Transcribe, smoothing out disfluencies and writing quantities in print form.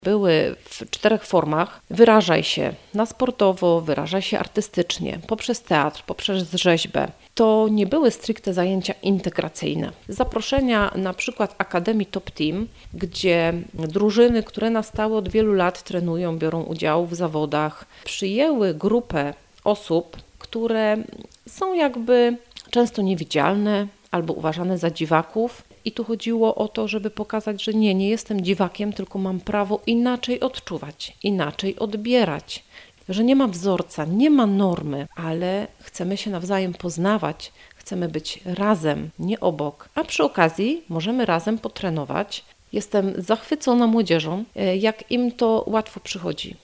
były w 4 formach. Wyrażaj się na sportowo, wyrażaj się artystycznie, poprzez teatr, poprzez rzeźbę. To nie były stricte zajęcia integracyjne. Zaproszenia na przykład Akademii Top Team, gdzie drużyny, które na stałe od wielu lat trenują, biorą udział w zawodach, przyjęły grupę osób, które są jakby często niewidzialne albo uważane za dziwaków. I tu chodziło o to, żeby pokazać, że nie jestem dziwakiem, tylko mam prawo inaczej odczuwać, inaczej odbierać. Że nie ma wzorca, nie ma normy, ale chcemy się nawzajem poznawać, chcemy być razem, nie obok. A przy okazji możemy razem potrenować. Jestem zachwycona młodzieżą, jak im to łatwo przychodzi.